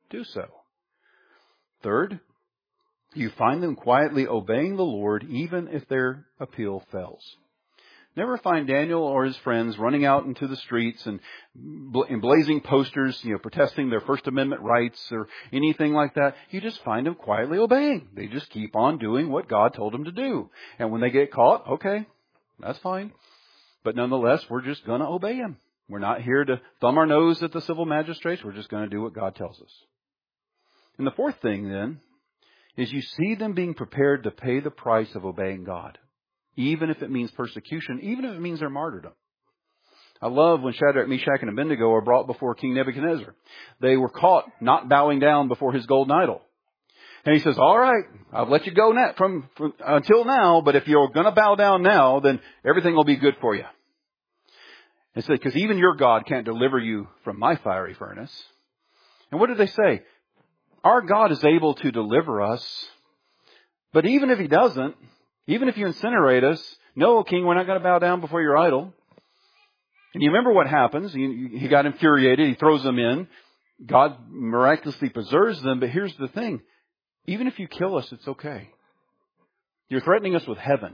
do so. Third, you find them quietly obeying the Lord even if their appeal fails. Never find Daniel or his friends running out into the streets and emblazing posters, protesting their First Amendment rights or anything like that. You just find them quietly obeying. They just keep on doing what God told them to do. And when they get caught, okay, that's fine. But nonetheless, we're just going to obey Him. We're not here to thumb our nose at the civil magistrates. We're just going to do what God tells us. And the fourth thing then is you see them being prepared to pay the price of obeying God, even if it means persecution, even if it means their martyrdom. I love when Shadrach, Meshach, and Abednego are brought before King Nebuchadnezzar. They were caught not bowing down before his golden idol. And he says, all right, I'll let you go from until now, but if you're going to bow down now, then everything will be good for you. It said, because even your God can't deliver you from my fiery furnace. And what did they say? Our God is able to deliver us, but even if He doesn't, even if you incinerate us, no, King, we're not going to bow down before your idol. And you remember what happens. He got infuriated. He throws them in. God miraculously preserves them. But here's the thing. Even if you kill us, it's okay. You're threatening us with heaven.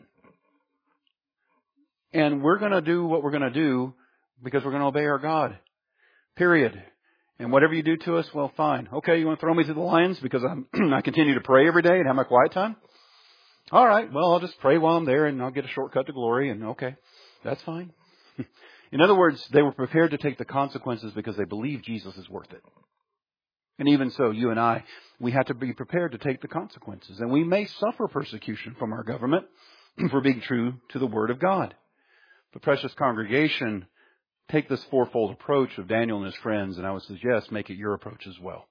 And we're going to do what we're going to do because we're going to obey our God. Period. And whatever you do to us, well, fine. Okay, you want to throw me to the lions because I continue to pray every day and have my quiet time? All right, well, I'll just pray while I'm there and I'll get a shortcut to glory, and okay, that's fine. In other words, they were prepared to take the consequences because they believed Jesus is worth it. And even so, you and I, we have to be prepared to take the consequences. And we may suffer persecution from our government for being true to the Word of God. But precious congregation, take this fourfold approach of Daniel and his friends, and I would suggest make it your approach as well.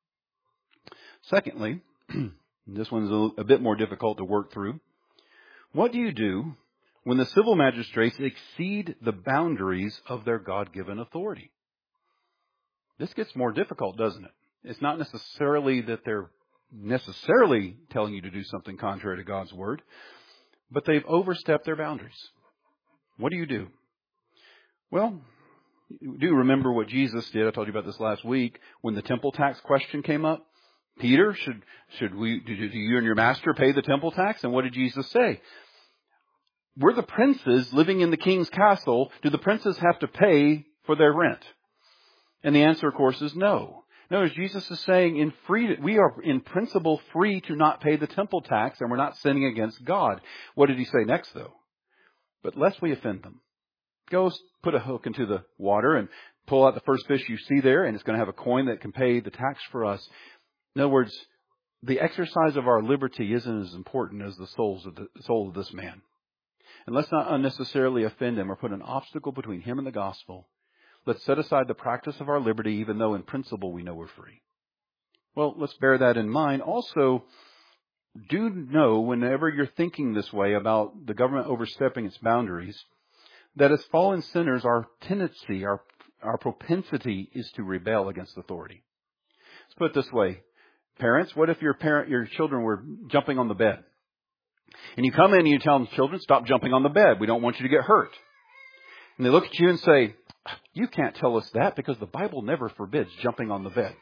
Secondly, this one's a bit more difficult to work through. What do you do when the civil magistrates exceed the boundaries of their God-given authority? This gets more difficult, doesn't it? It's not necessarily that they're necessarily telling you to do something contrary to God's Word, but they've overstepped their boundaries. What do you do? Well, do remember what Jesus did. I told you about this last week when the temple tax question came up. Peter, do you and your master pay the temple tax? And what did Jesus say? We're the princes living in the king's castle. Do the princes have to pay for their rent? And the answer, of course, is no. No, as Jesus is saying, we are in principle free to not pay the temple tax, and we're not sinning against God. What did He say next, though? But lest we offend them, go put a hook into the water and pull out the first fish you see there, and it's going to have a coin that can pay the tax for us. In other words, the exercise of our liberty isn't as important as the soul of this man. And let's not unnecessarily offend him or put an obstacle between him and the gospel. Let's set aside the practice of our liberty, even though in principle we know we're free. Well, let's bear that in mind. Also, do know whenever you're thinking this way about the government overstepping its boundaries, that as fallen sinners, our tendency, our propensity is to rebel against authority. Let's put it this way. Parents, what if your children were jumping on the bed? And you come in and you tell them, children, stop jumping on the bed. We don't want you to get hurt. And they look at you and say, you can't tell us that because the Bible never forbids jumping on the bed.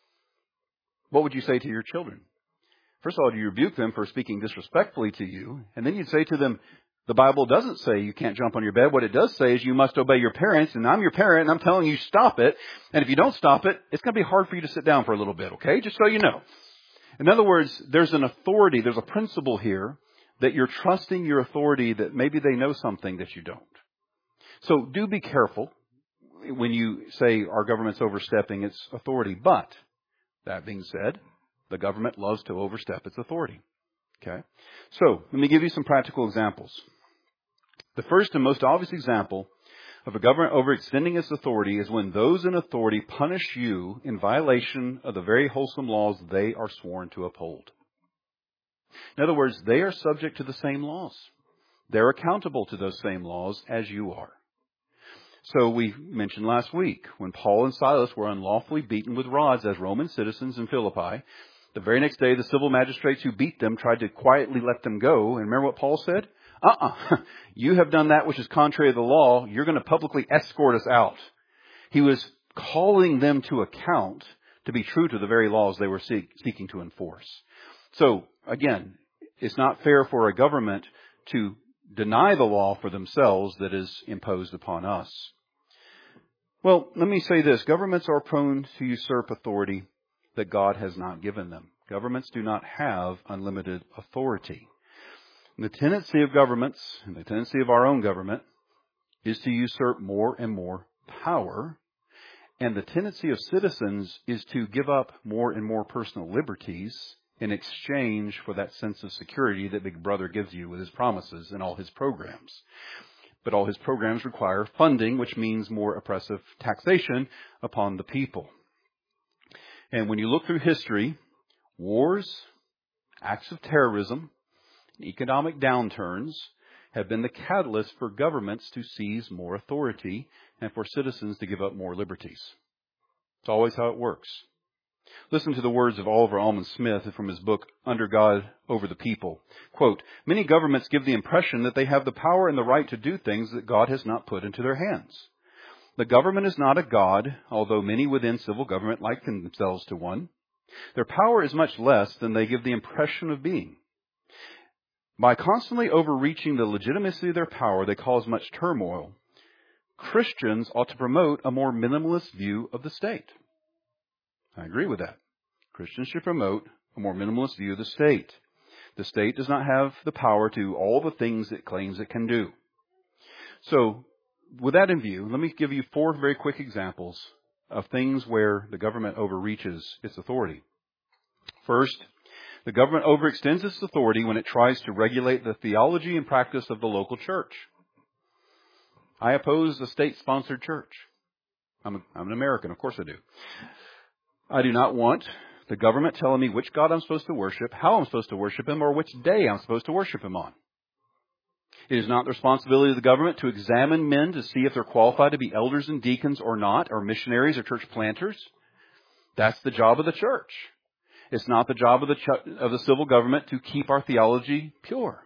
What would you say to your children? First of all, you rebuke them for speaking disrespectfully to you. And then you'd say to them, the Bible doesn't say you can't jump on your bed. What it does say is you must obey your parents. And I'm your parent and I'm telling you stop it. And if you don't stop it, it's going to be hard for you to sit down for a little bit. Okay? Just so you know. In other words, there's an authority. There's a principle here that you're trusting your authority that maybe they know something that you don't. So do be careful when you say our government's overstepping its authority. But that being said, the government loves to overstep its authority. Okay? So let me give you some practical examples. The first and most obvious example of a government overextending its authority is when those in authority punish you in violation of the very wholesome laws they are sworn to uphold. In other words, they are subject to the same laws. They're accountable to those same laws as you are. So we mentioned last week when Paul and Silas were unlawfully beaten with rods as Roman citizens in Philippi, the very next day the civil magistrates who beat them tried to quietly let them go. And remember what Paul said? You have done that which is contrary to the law. You're going to publicly escort us out. He was calling them to account to be true to the very laws they were seeking to enforce. So, again, it's not fair for a government to deny the law for themselves that is imposed upon us. Well, let me say this. Governments are prone to usurp authority that God has not given them. Governments do not have unlimited authority. And the tendency of governments, and the tendency of our own government, is to usurp more and more power. And the tendency of citizens is to give up more and more personal liberties in exchange for that sense of security that Big Brother gives you with his promises and all his programs. But all his programs require funding, which means more oppressive taxation upon the people. And when you look through history, wars, acts of terrorism, and economic downturns have been the catalyst for governments to seize more authority and for citizens to give up more liberties. It's always how it works. Listen to the words of Oliver Almond Smith from his book, Under God, Over the People. Quote, "Many governments give the impression that they have the power and the right to do things that God has not put into their hands. The government is not a god, although many within civil government liken themselves to one. Their power is much less than they give the impression of being. By constantly overreaching the legitimacy of their power, they cause much turmoil. Christians ought to promote a more minimalist view of the state." I agree with that. Christians should promote a more minimalist view of the state. The state does not have the power to do all the things it claims it can do. So, with that in view, let me give you 4 very quick examples of things where the government overreaches its authority. First, the government overextends its authority when it tries to regulate the theology and practice of the local church. I oppose a state-sponsored church. I'm an American, of course I do. I do not want the government telling me which God I'm supposed to worship, how I'm supposed to worship Him, or which day I'm supposed to worship Him on. It is not the responsibility of the government to examine men to see if they're qualified to be elders and deacons or not, or missionaries or church planters. That's the job of the church. It's not the job of the civil government to keep our theology pure.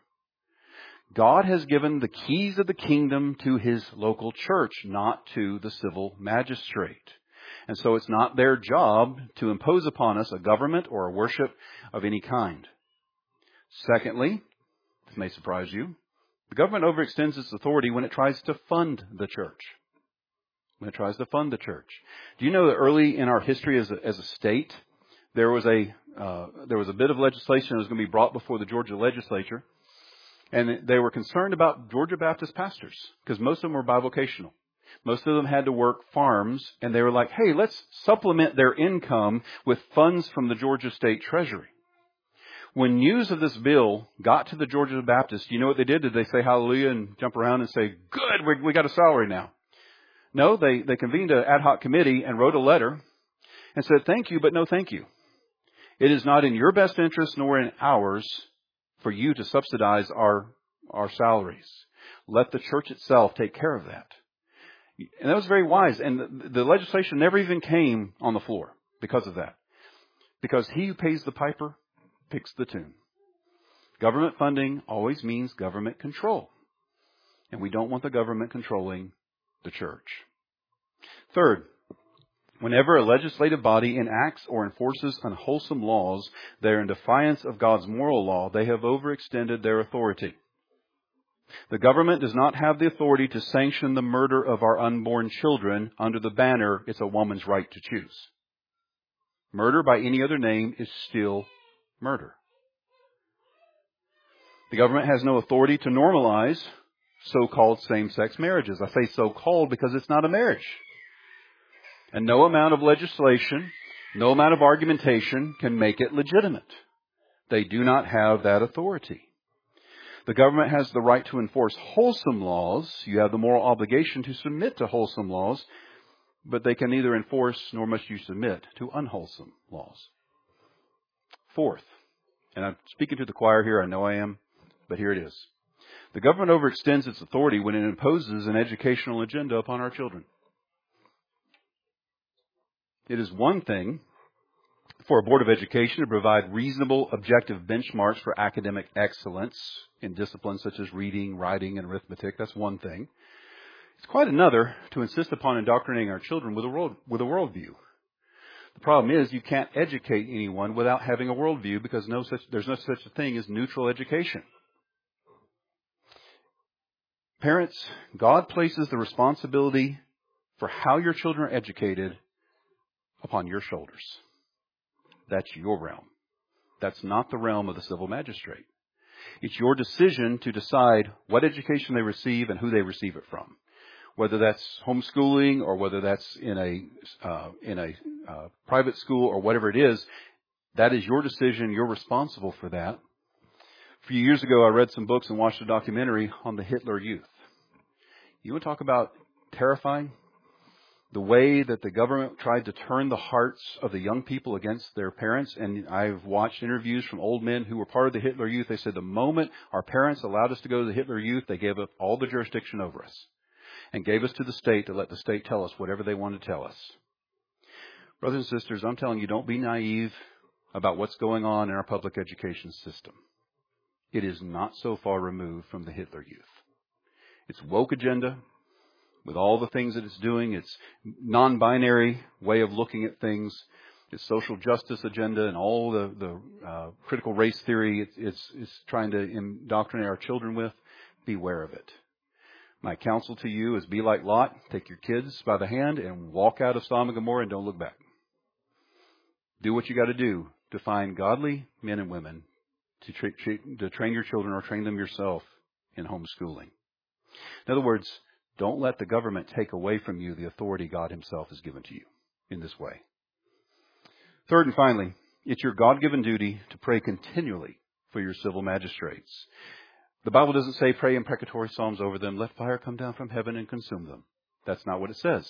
God has given the keys of the kingdom to His local church, not to the civil magistrate. And so it's not their job to impose upon us a government or a worship of any kind. Secondly, this may surprise you, the government overextends its authority when it tries to fund the church. When it tries to fund the church. Do you know that early in our history as a state, there was a bit of legislation that was going to be brought before the Georgia legislature, and they were concerned about Georgia Baptist pastors because most of them were bivocational. Most of them had to work farms, and they were like, hey, let's supplement their income with funds from the Georgia State Treasury. When news of this bill got to the Georgia Baptists, you know what they did? Did they say hallelujah and jump around and say, good, we got a salary now? No, they convened an ad hoc committee and wrote a letter and said, thank you, but no thank you. It is not in your best interest nor in ours for you to subsidize our salaries. Let the church itself take care of that. And that was very wise. And the legislation never even came on the floor because of that. Because he who pays the piper picks the tune. Government funding always means government control. And we don't want the government controlling the church. Third, whenever a legislative body enacts or enforces unwholesome laws that are in defiance of God's moral law, they have overextended their authority. The government does not have the authority to sanction the murder of our unborn children under the banner, it's a woman's right to choose. Murder by any other name is still murder. The government has no authority to normalize so-called same-sex marriages. I say so-called because it's not a marriage. And no amount of legislation, no amount of argumentation can make it legitimate. They do not have that authority. The government has the right to enforce wholesome laws. You have the moral obligation to submit to wholesome laws, but they can neither enforce nor must you submit to unwholesome laws. Fourth, and I'm speaking to the choir here, I know I am, but here it is. The government overextends its authority when it imposes an educational agenda upon our children. It is one thing for a board of education to provide reasonable, objective benchmarks for academic excellence in disciplines such as reading, writing, and arithmetic. That's one thing. It's quite another to insist upon indoctrinating our children with a worldview. The problem is you can't educate anyone without having a worldview because there's no such a thing as neutral education. Parents, God places the responsibility for how your children are educated upon your shoulders. That's your realm. That's not the realm of the civil magistrate. It's your decision to decide what education they receive and who they receive it from. Whether that's homeschooling or whether that's in a private school or whatever it is, that is your decision. You're responsible for that. A few years ago, I read some books and watched a documentary on the Hitler Youth. You want to talk about terrifying? The way that the government tried to turn the hearts of the young people against their parents. And I've watched interviews from old men who were part of the Hitler Youth. They said the moment our parents allowed us to go to the Hitler Youth, they gave up all the jurisdiction over us and gave us to the state to let the state tell us whatever they wanted to tell us. Brothers and sisters, I'm telling you, don't be naive about what's going on in our public education system. It is not so far removed from the Hitler Youth. It's woke agenda with all the things that it's doing. It's non-binary way of looking at things. It's social justice agenda and all the critical race theory it's trying to indoctrinate our children with. Beware of it. My counsel to you is be like Lot. Take your kids by the hand and walk out of Sodom and Gomorrah and don't look back. Do what you got to do to find godly men and women to train your children or train them yourself in homeschooling. In other words, don't let the government take away from you the authority God himself has given to you in this way. Third and finally, it's your God-given duty to pray continually for your civil magistrates. The Bible doesn't say pray imprecatory psalms over them, let fire come down from heaven and consume them. That's not what it says.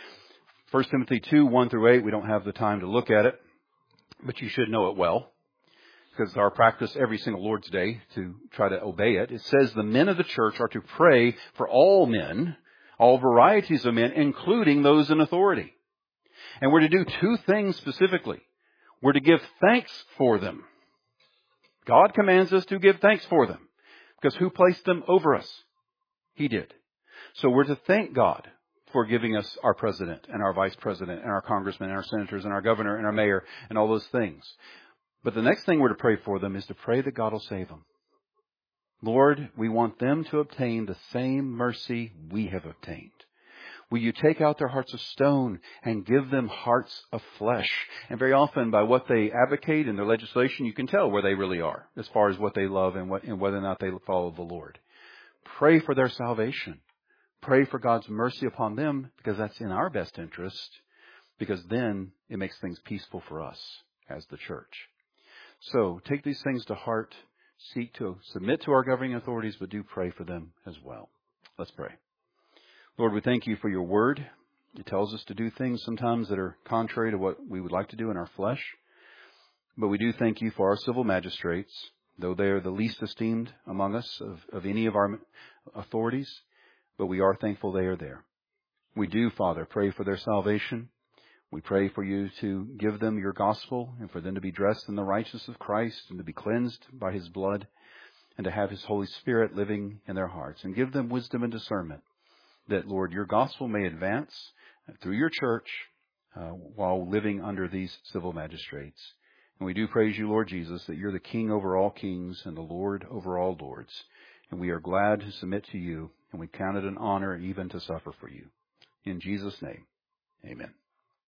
1 Timothy 2, 1 through 8, we don't have the time to look at it, but you should know it well, because it's our practice every single Lord's Day to try to obey it. It says the men of the church are to pray for all men, all varieties of men, including those in authority. And we're to do two things specifically. We're to give thanks for them. God commands us to give thanks for them, because who placed them over us? He did. So we're to thank God for giving us our president and our vice president and our congressmen and our senators and our governor and our mayor and all those things. But the next thing we're to pray for them is to pray that God will save them. Lord, we want them to obtain the same mercy we have obtained. Will you take out their hearts of stone and give them hearts of flesh? And very often by what they advocate in their legislation, you can tell where they really are as far as what they love and whether or not they follow the Lord. Pray for their salvation. Pray for God's mercy upon them, because that's in our best interest, because then it makes things peaceful for us as the church. So take these things to heart. Seek to submit to our governing authorities, but do pray for them as well. Let's pray. Lord, we thank you for your word. It tells us to do things sometimes that are contrary to what we would like to do in our flesh. But we do thank you for our civil magistrates, though they are the least esteemed among us of any of our authorities. But we are thankful they are there. We do, Father, pray for their salvation. We pray for you to give them your gospel and for them to be dressed in the righteousness of Christ and to be cleansed by his blood and to have his Holy Spirit living in their hearts. And give them wisdom and discernment that, Lord, your gospel may advance through your church while living under these civil magistrates. And we do praise you, Lord Jesus, that you're the King over all kings and the Lord over all lords. And we are glad to submit to you, and we count it an honor even to suffer for you. In Jesus' name, amen.